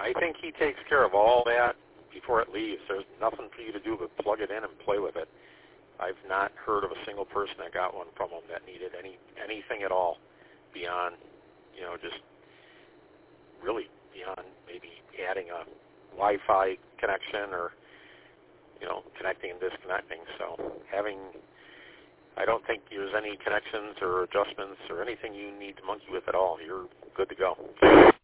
I think he takes care of all that before it leaves. There's nothing for you to do but plug it in and play with it. I've not heard of a single person that got one from him that needed anything at all beyond, just really beyond maybe adding a Wi-Fi connection or, connecting and disconnecting. So I don't think there's any connections or adjustments or anything you need to monkey with at all. You're good to go.